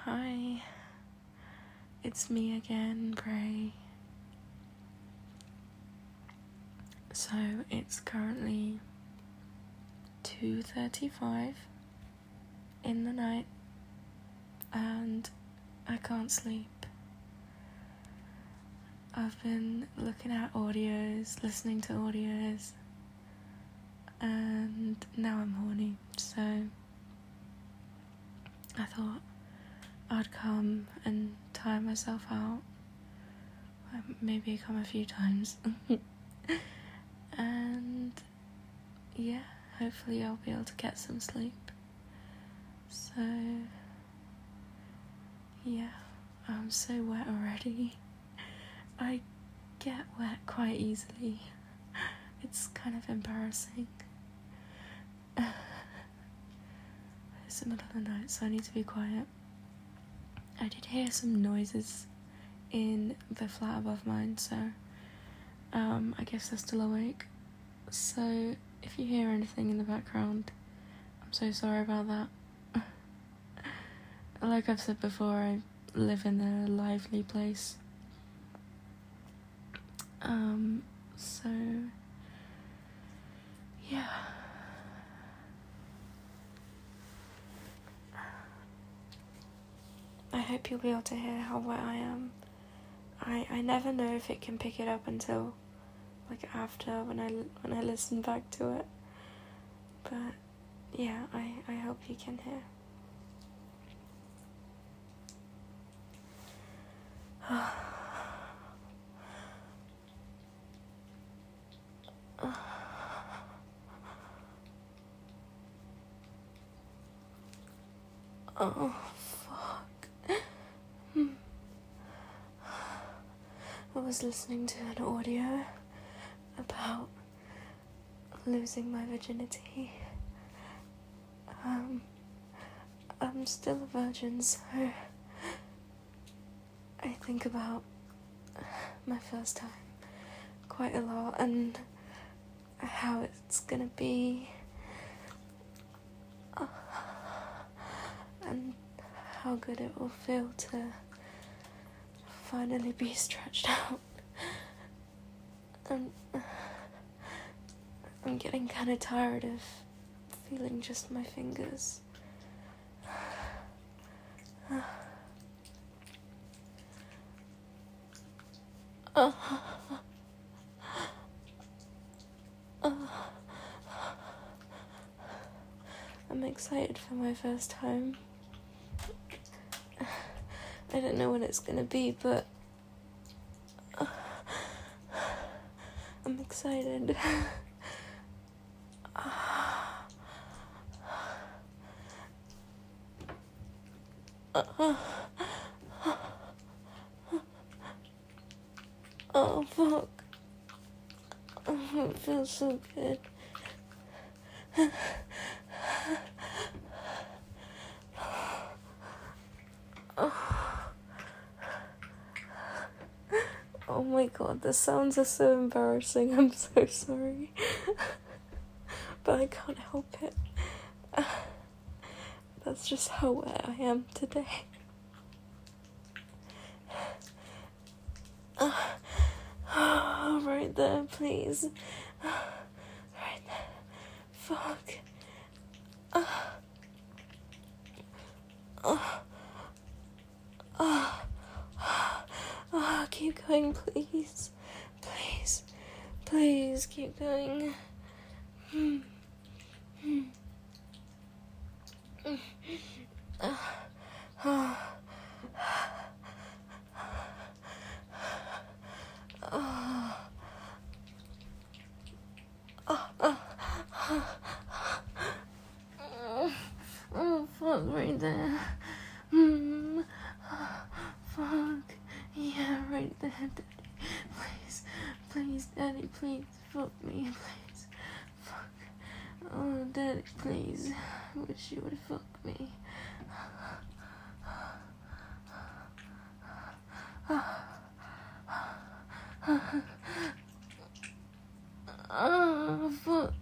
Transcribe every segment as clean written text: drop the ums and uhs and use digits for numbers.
Hi, it's me again, Bray. So it's currently 2:35 in the night and I can't sleep. I've been looking at audios, listening to audios, and now I'm horny, so I thought I'd come and tire myself out. Maybe come a few times. And yeah, hopefully I'll be able to get some sleep. So yeah, I'm so wet already. I get wet quite easily. It's kind of embarrassing. It's the middle of the night, so I need to be quiet. I did hear some noises in the flat above mine, so I guess they're still awake. So if you hear anything in the background, I'm so sorry about that. Like I've said before, I live in a lively place. So yeah. I hope you'll be able to hear how wet I am. I never know if it can pick it up until like after when I listen back to it. But yeah, I hope you can hear. Oh, fuck. I was listening to an audio about losing my virginity. I'm still a virgin, so I think about my first time quite a lot and how it's gonna be. And how good it will feel to finally be stretched out. And I'm getting kind of tired of feeling just my fingers. I'm excited for my first time. I don't know when it's gonna be, but I'm excited. Oh, fuck. It feels so good. Oh my god, the sounds are so embarrassing. I'm so sorry. But I can't help it. That's just how wet I am today. Right there, please. Right there. Fuck. Keep going, please. Please. Please, keep going. Oh, fuck, right there. Fuck. Yeah, right there, Daddy. Please, Daddy, please, fuck me, please. Fuck. Oh, Daddy, please. I wish you would fuck me. Oh, fuck.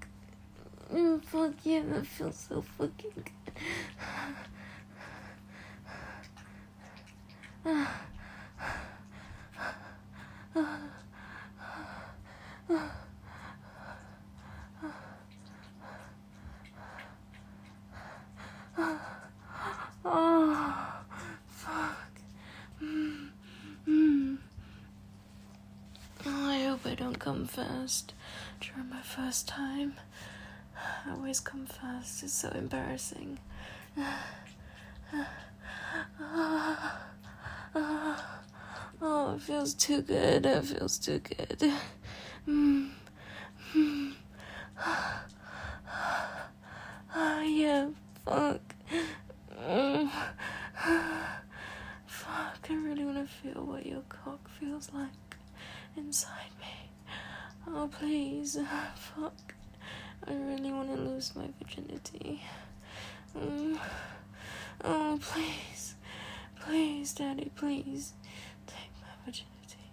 Fuck yeah, that feels so fucking good. come first during my first time. I always come first. It's so embarrassing. Oh, it feels too good. It feels too good. Yeah, fuck. Fuck, I really want to feel what your cock feels like inside me. Oh, please. Fuck. I really want to lose my virginity. Oh, please. Please, Daddy, please. Take my virginity.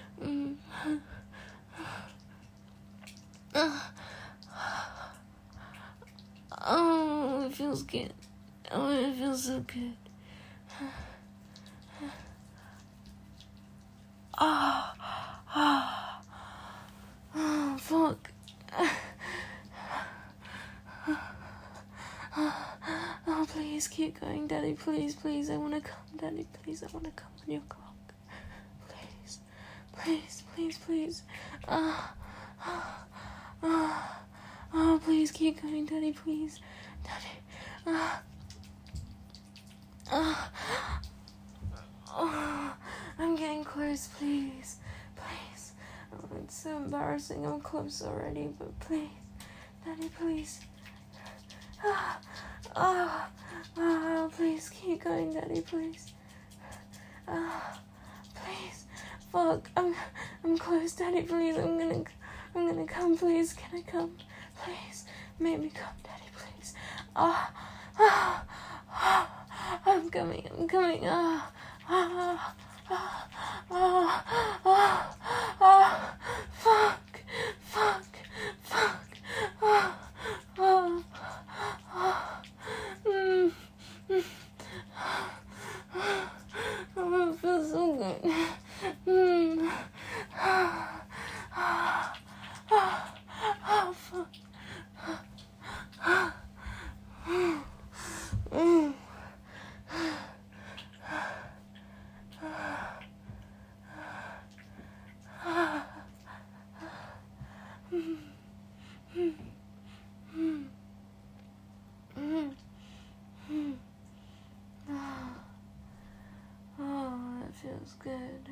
Oh, it feels good. Oh, it feels so good. Oh, fuck. Oh, please keep going, Daddy. Please, please. I want to come, Daddy. Please, I want to come on your cock. Please, please, please, please. Oh, please keep going, Daddy. Please, Daddy. I'm getting close, please. Please. Oh, it's so embarrassing. I'm close already, but please. Daddy, please. Please keep going, Daddy, please. Please. Fuck. I'm close, Daddy, please. I'm gonna come, please. Can I come? Please. Make me come, Daddy, please. I'm coming. Fuck. Oh, it feels so good. Fuck. Oh, it feels good.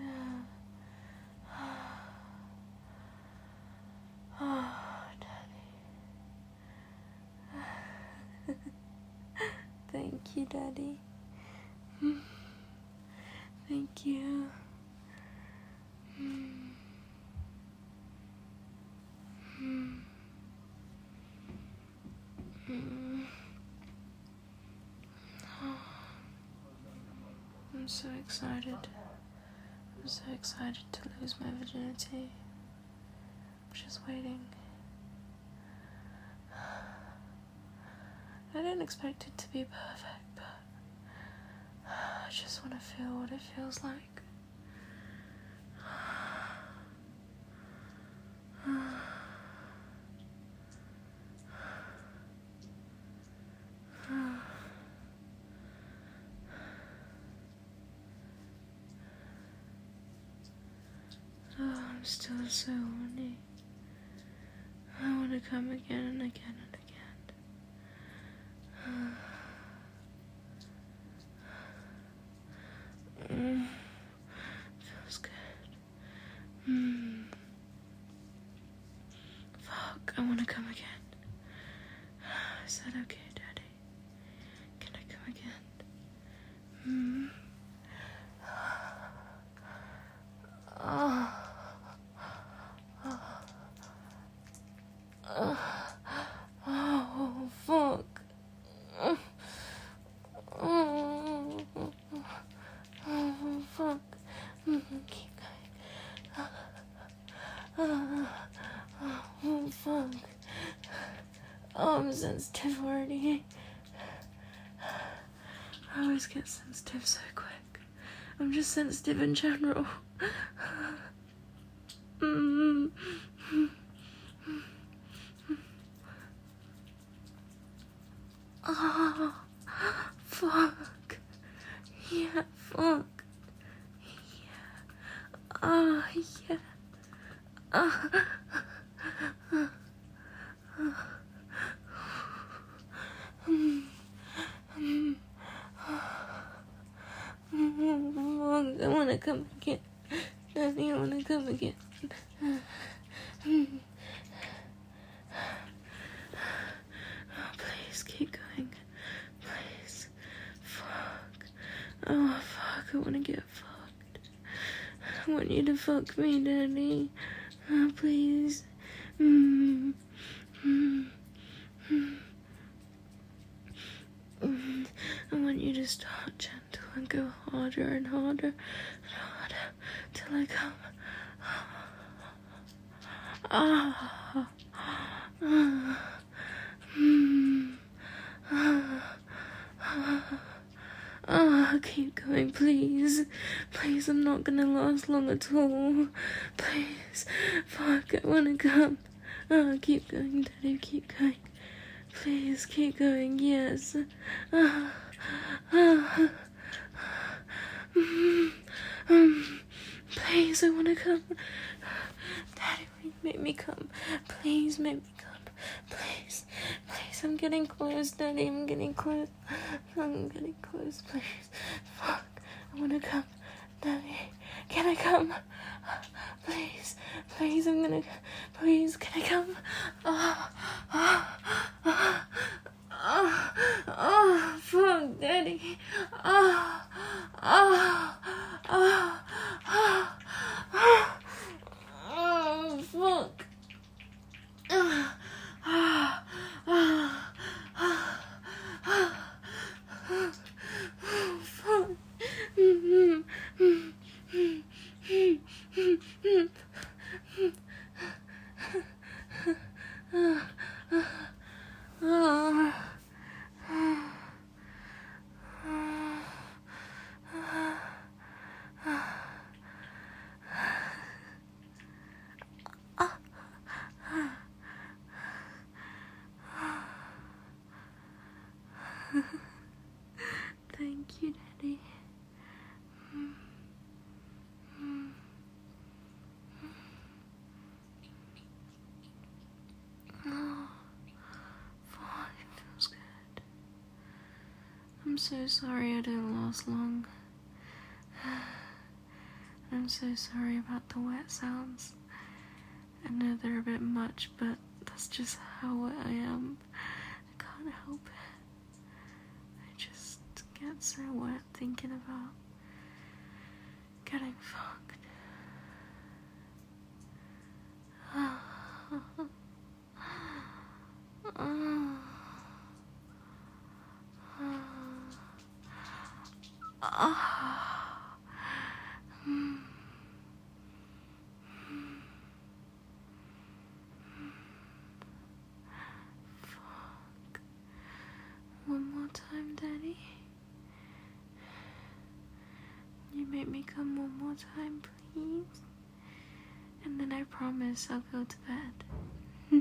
Oh, Daddy. Thank you, Daddy. Thank you. I'm so excited. I'm so excited to lose my virginity. I'm just waiting. I didn't expect it to be perfect, but I just want to feel what it feels like. Oh, I'm still so horny. I want to come again and again and again. Feels good. Fuck, I want to come again. Is that okay, Daddy? Can I come again? Oh, fuck. Oh, fuck. Keep going. Oh, fuck. Oh, I'm sensitive already. I always get sensitive so quick. I'm just sensitive in general. Oh, fuck. Yeah, fuck. Yeah. Oh, yeah. wanna come again. Daddy, I wanna come again. Please keep going. Please. Fuck. Oh, fuck. I wanna get fucked. I want you to fuck me, Daddy. Oh, please. I want you to start gentle and go harder and harder and harder till I come. Keep going, please. Please, I'm not gonna last long at all. Please. Fuck, I wanna come. Keep going, Daddy, keep going. Please, keep going, yes. Please, I wanna come. Daddy, make me come. Please, make me come. Please, please, I'm getting close, Daddy, I'm getting close. I'm getting close, please. Fuck, I wanna come. Daddy, can I come? Please, please, I'm gonna, please, can I come? Fuck, Daddy. Fuck. Thank you, Daddy. Oh, it feels good. I'm so sorry I didn't last long. I'm so sorry about the wet sounds. I know they're a bit much, but that's just how I am. I can't help it. I just get so wet thinking about getting fucked. Fuck. One more time, Daddy. You make me come one more time, please. And then I promise I'll go to bed.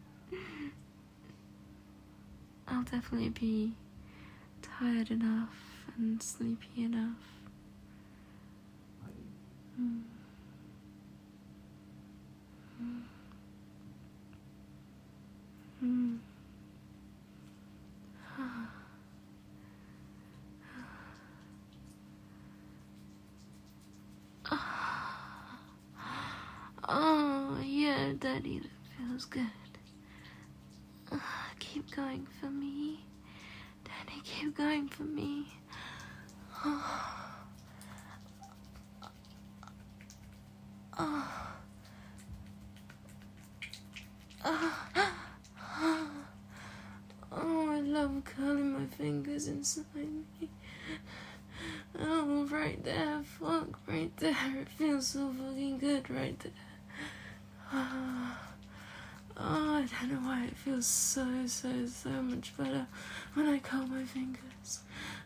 I'll definitely be tired enough and sleepy enough. Oh, yeah, Daddy, that feels good. Keep going for me. Daddy, keep going for me. Oh, I love curling my fingers inside me. Oh, right there, fuck, right there. It feels so fucking good right there. Oh, I don't know why it feels so much better when I curl my fingers.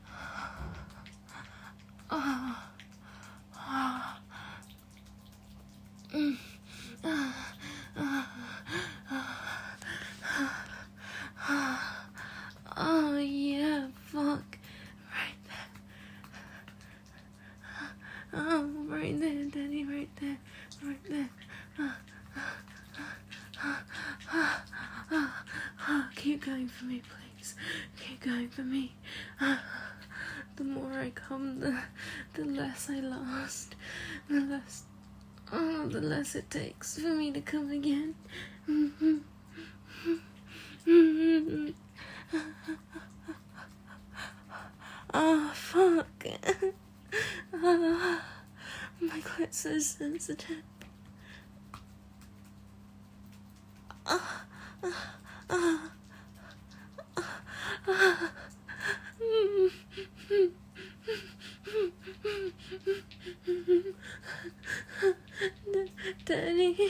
Oh, yeah, fuck. Right there. Oh, right there, Daddy, right there. Right there. Keep going for me, please. Keep going for me. the more I come, the less I last. The less it takes for me to come again. Oh, fuck. My glut's so sensitive. Daddy.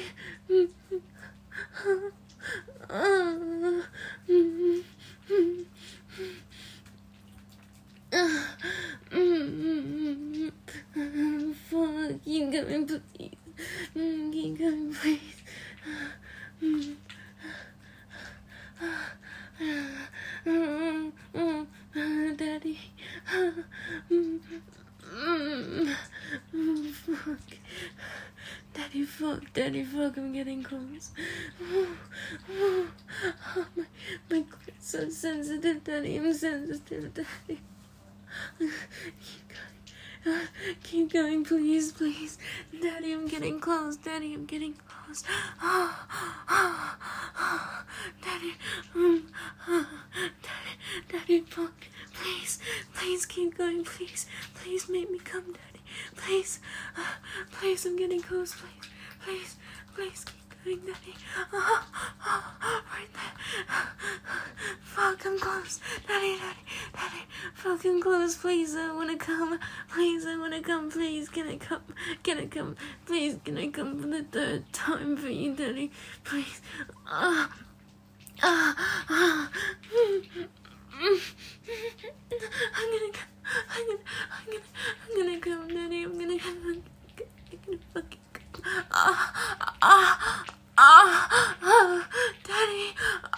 Fuck, keep going, please. Keep going, please. Daddy. Fuck. Daddy, fuck, I'm getting close. My glut's so sensitive, Daddy, I'm sensitive, Daddy. Keep going, please. Daddy, I'm getting close. Daddy, Daddy, fuck. Please keep going, please make me come, Daddy. Please, I'm getting close, please keep going, Daddy. Right there. Fuck, I'm close. Daddy, fucking close, please, I wanna come. Please, can I come? Please, can I come for the third time for you, Daddy? Please. I'm gonna come, Daddy. I'm gonna fucking come. Daddy.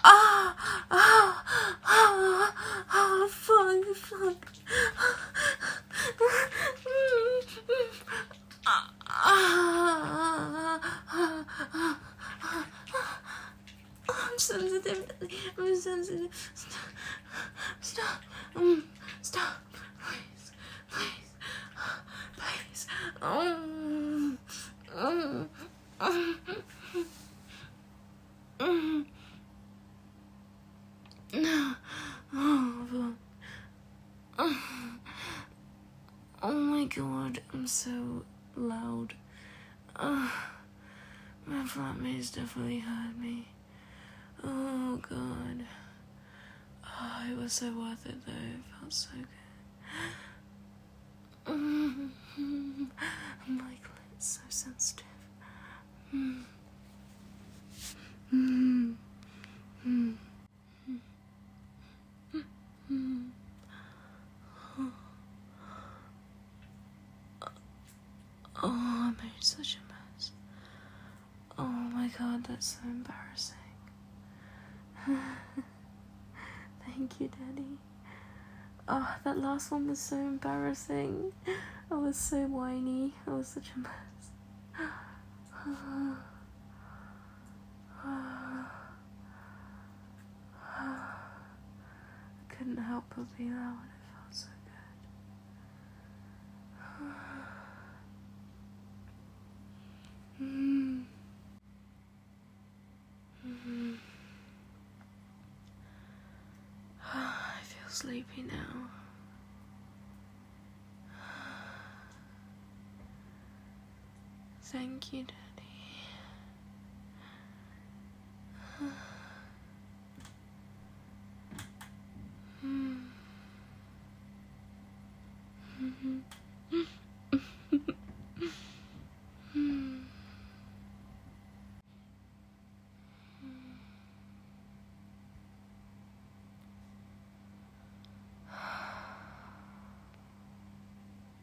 Fuck. I'm sensitive, Daddy. I'm sensitive. Stop. Stop. Please. Oh my god, I'm so loud. My flatmates definitely heard me. Oh god. Oh, it was so worth it though, it felt so good. My glut's so sensitive. Oh, I made such a mess. Oh my god, that's so embarrassing. Thank you, Daddy. Oh, that last one was so embarrassing. I was so whiny. I was such a mess. I couldn't help but be loud. It felt so good. I feel sleepy now. Thank you, Daddy.